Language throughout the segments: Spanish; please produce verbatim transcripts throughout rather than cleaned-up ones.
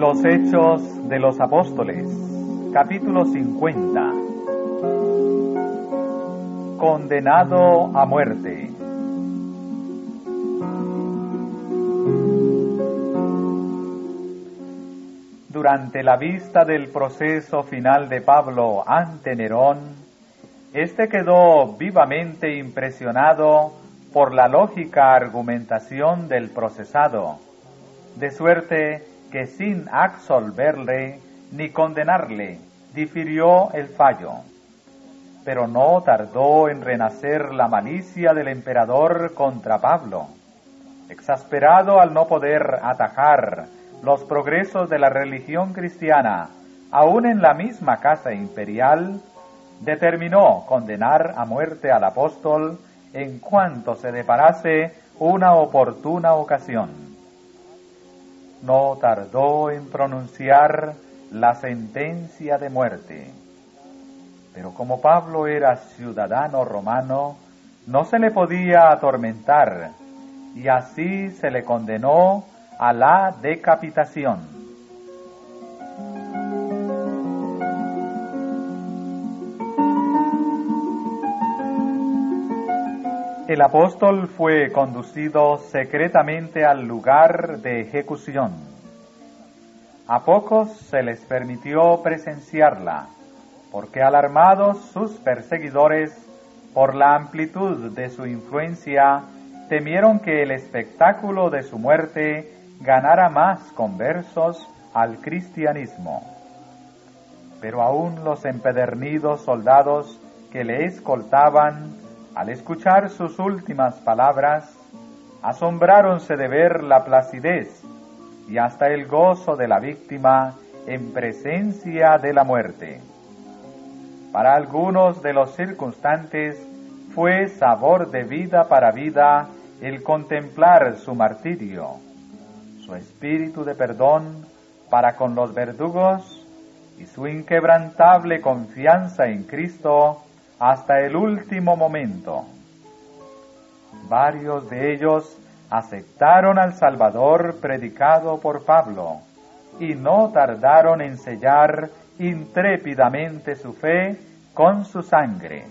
Los Hechos de los Apóstoles, capítulo cincuenta. Condenado a muerte. Durante la vista del proceso final de Pablo ante Nerón, éste quedó vivamente impresionado por la lógica argumentación del procesado, de suerte que sin absolverle ni condenarle, difirió el fallo. Pero no tardó en renacer la malicia del emperador contra Pablo. Exasperado al no poder atajar los progresos de la religión cristiana, aún en la misma casa imperial, determinó condenar a muerte al apóstol en cuanto se deparase una oportuna ocasión. No tardó en pronunciar la sentencia de muerte. Pero como Pablo era ciudadano romano, no se le podía atormentar, y así se le condenó a la decapitación. El apóstol fue conducido secretamente al lugar de ejecución. A pocos se les permitió presenciarla, porque alarmados sus perseguidores por la amplitud de su influencia, temieron que el espectáculo de su muerte ganara más conversos al cristianismo. Pero aún los empedernidos soldados que le escoltaban, al escuchar sus últimas palabras, asombráronse de ver la placidez y hasta el gozo de la víctima en presencia de la muerte. Para algunos de los circunstantes fue sabor de vida para vida el contemplar su martirio, su espíritu de perdón para con los verdugos y su inquebrantable confianza en Cristo hasta el último momento. Varios de ellos aceptaron al Salvador predicado por Pablo y no tardaron en sellar intrépidamente su fe con su sangre.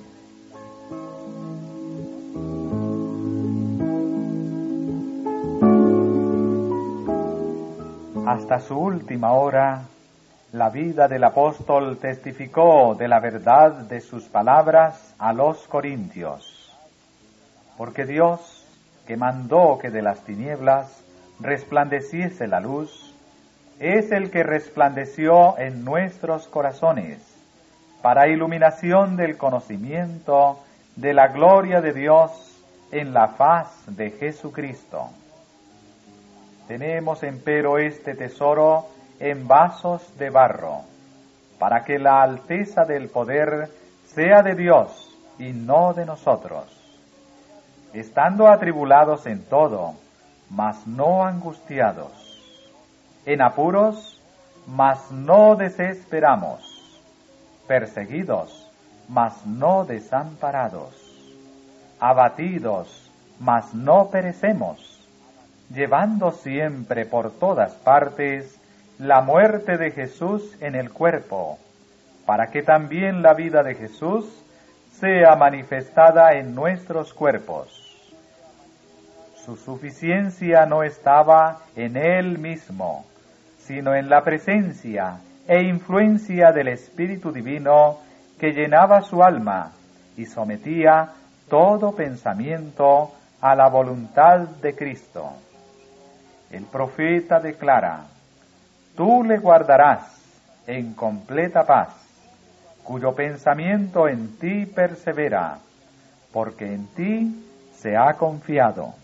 Hasta su última hora, la vida del apóstol testificó de la verdad de sus palabras a los corintios. Porque Dios, que mandó que de las tinieblas resplandeciese la luz, es el que resplandeció en nuestros corazones, para iluminación del conocimiento de la gloria de Dios en la faz de Jesucristo. Tenemos empero este tesoro en vasos de barro, para que la alteza del poder sea de Dios y no de nosotros, estando atribulados en todo, mas no angustiados, en apuros, mas no desesperamos, perseguidos, mas no desamparados, abatidos, mas no perecemos, llevando siempre por todas partes la muerte de Jesús en el cuerpo, para que también la vida de Jesús sea manifestada en nuestros cuerpos. Su suficiencia no estaba en Él mismo, sino en la presencia e influencia del Espíritu Divino que llenaba su alma y sometía todo pensamiento a la voluntad de Cristo. El profeta declara: tú le guardarás en completa paz, cuyo pensamiento en ti persevera, porque en ti se ha confiado.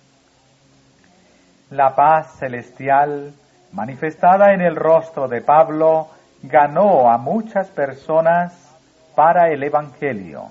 La paz celestial, manifestada en el rostro de Pablo, ganó a muchas personas para el Evangelio.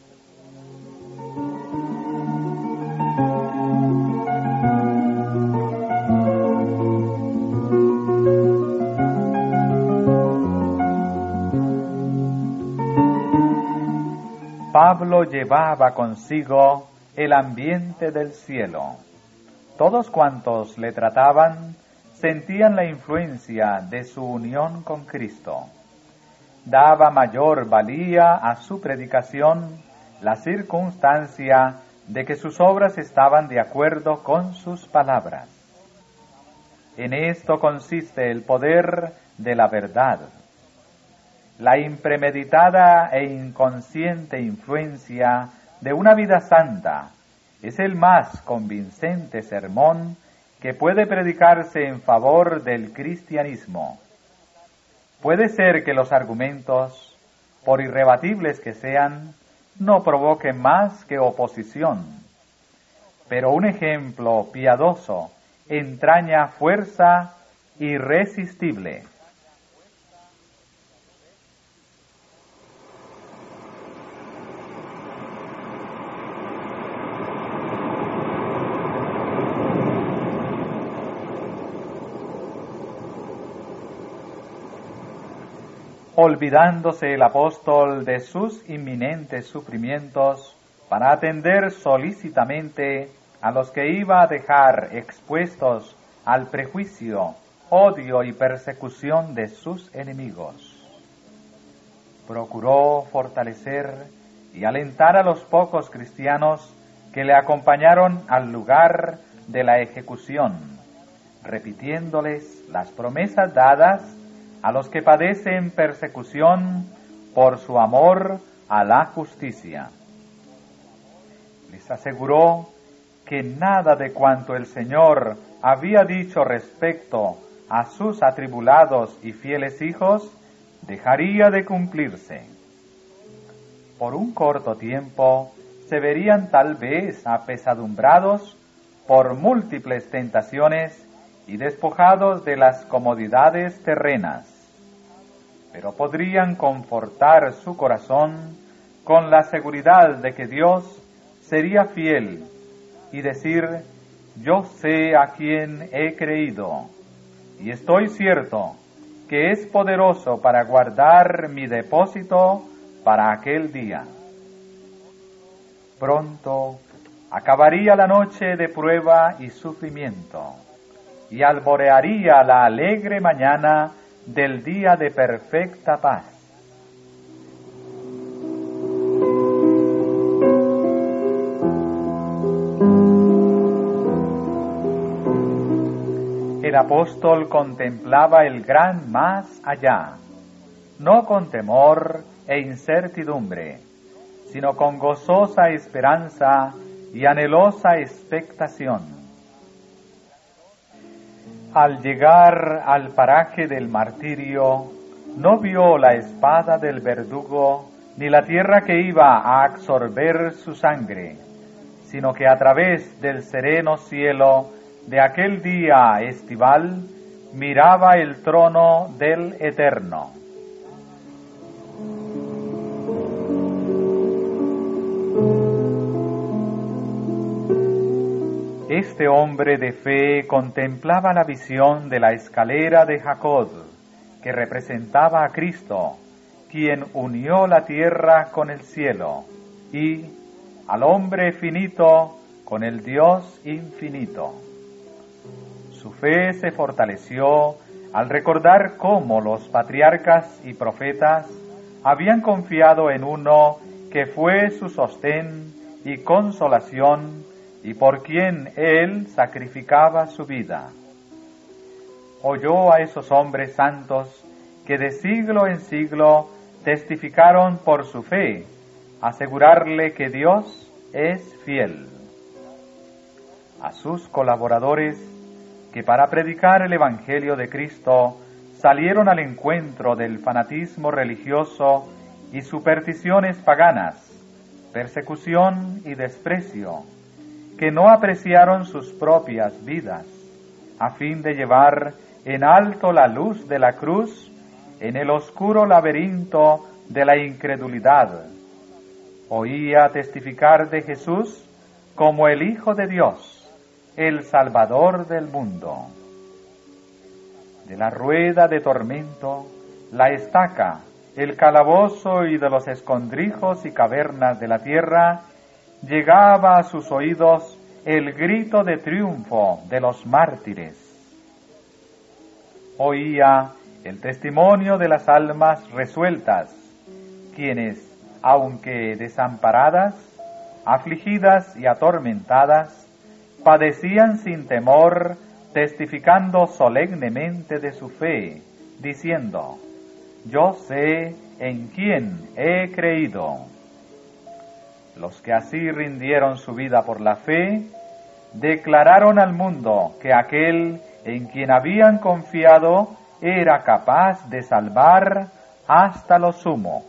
Pablo llevaba consigo el ambiente del cielo. Todos cuantos le trataban sentían la influencia de su unión con Cristo. Daba mayor valía a su predicación la circunstancia de que sus obras estaban de acuerdo con sus palabras. En esto consiste el poder de la verdad. La impremeditada e inconsciente influencia de una vida santa es el más convincente sermón que puede predicarse en favor del cristianismo. Puede ser que los argumentos, por irrebatibles que sean, no provoquen más que oposición, pero un ejemplo piadoso entraña fuerza irresistible. Olvidándose el apóstol de sus inminentes sufrimientos para atender solícitamente a los que iba a dejar expuestos al prejuicio, odio y persecución de sus enemigos. Procuró fortalecer y alentar a los pocos cristianos que le acompañaron al lugar de la ejecución, repitiéndoles las promesas dadas a los que padecen persecución por su amor a la justicia. Les aseguró que nada de cuanto el Señor había dicho respecto a sus atribulados y fieles hijos dejaría de cumplirse. Por un corto tiempo se verían tal vez apesadumbrados por múltiples tentaciones y despojados de las comodidades terrenas, pero podrían confortar su corazón con la seguridad de que Dios sería fiel y decir: yo sé a quién he creído y estoy cierto que es poderoso para guardar mi depósito para aquel día. Pronto acabaría la noche de prueba y sufrimiento y alborearía la alegre mañana del día de perfecta paz. El apóstol contemplaba el gran más allá, no con temor e incertidumbre, sino con gozosa esperanza y anhelosa expectación. Al llegar al paraje del martirio, no vio la espada del verdugo ni la tierra que iba a absorber su sangre, sino que a través del sereno cielo de aquel día estival miraba el trono del Eterno. Este hombre de fe contemplaba la visión de la escalera de Jacob, que representaba a Cristo, quien unió la tierra con el cielo, y al hombre finito con el Dios infinito. Su fe se fortaleció al recordar cómo los patriarcas y profetas habían confiado en uno que fue su sostén y consolación, y por quien él sacrificaba su vida. Oyó a esos hombres santos que de siglo en siglo testificaron por su fe, asegurarle que Dios es fiel. A sus colaboradores, que para predicar el Evangelio de Cristo salieron al encuentro del fanatismo religioso y supersticiones paganas, persecución y desprecio, que no apreciaron sus propias vidas, a fin de llevar en alto la luz de la cruz en el oscuro laberinto de la incredulidad. Oía testificar de Jesús como el Hijo de Dios, el Salvador del mundo. De la rueda de tormento, la estaca, el calabozo y de los escondrijos y cavernas de la tierra, llegaba a sus oídos el grito de triunfo de los mártires. oía el testimonio de las almas resueltas, quienes, aunque desamparadas, afligidas y atormentadas, padecían sin temor, testificando solemnemente de su fe, diciendo: yo sé en quién he creído. Los que así rindieron su vida por la fe, declararon al mundo que aquel en quien habían confiado era capaz de salvar hasta lo sumo.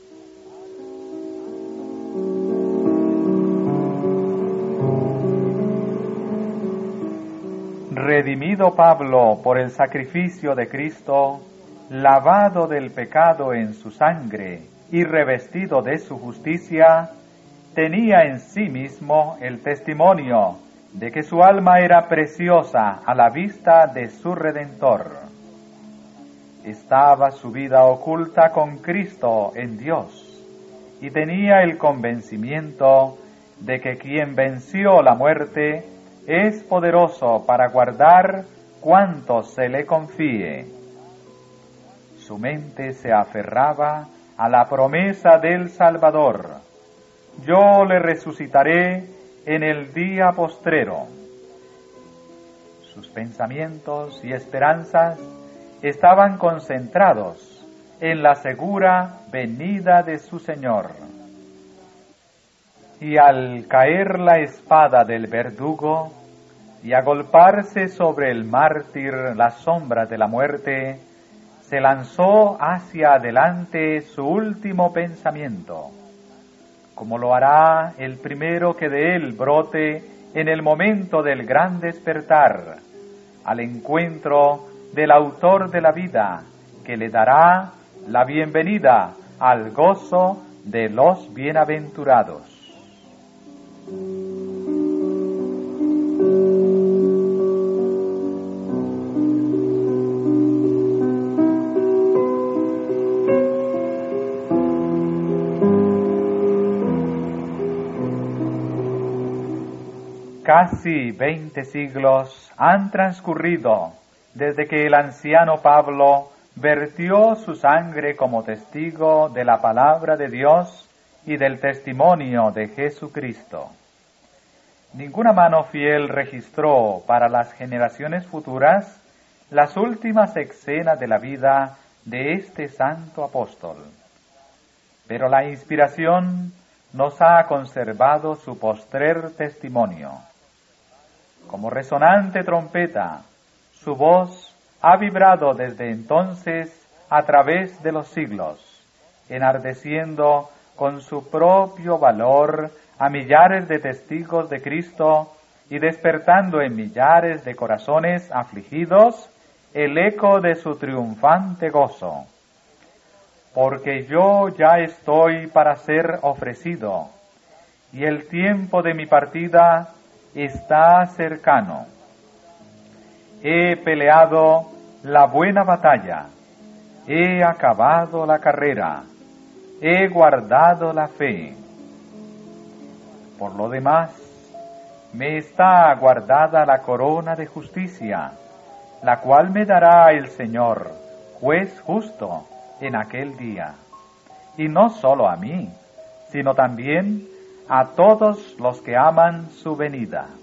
Redimido Pablo por el sacrificio de Cristo, lavado del pecado en su sangre y revestido de su justicia, tenía en sí mismo el testimonio de que su alma era preciosa a la vista de su Redentor. Estaba su vida oculta con Cristo en Dios, y tenía el convencimiento de que quien venció la muerte es poderoso para guardar cuanto se le confíe. Su mente se aferraba a la promesa del Salvador: yo le resucitaré en el día postrero. Sus pensamientos y esperanzas estaban concentrados en la segura venida de su Señor. Y al caer la espada del verdugo y agolparse sobre el mártir la sombra de la muerte, se lanzó hacia adelante su último pensamiento, como lo hará el primero que de él brote en el momento del gran despertar, al encuentro del autor de la vida, que le dará la bienvenida al gozo de los bienaventurados. Casi veinte siglos han transcurrido desde que el anciano Pablo vertió su sangre como testigo de la palabra de Dios y del testimonio de Jesucristo. Ninguna mano fiel registró para las generaciones futuras las últimas escenas de la vida de este santo apóstol. Pero la inspiración nos ha conservado su postrer testimonio. Como resonante trompeta, su voz ha vibrado desde entonces a través de los siglos, enardeciendo con su propio valor a millares de testigos de Cristo y despertando en millares de corazones afligidos el eco de su triunfante gozo. Porque yo ya estoy para ser ofrecido, y el tiempo de mi partida está cercano. He peleado la buena batalla, he acabado la carrera, he guardado la fe. Por lo demás, me está guardada la corona de justicia, la cual me dará el Señor, juez justo, en aquel día. Y no solo a mí, sino también a todos los que aman su venida.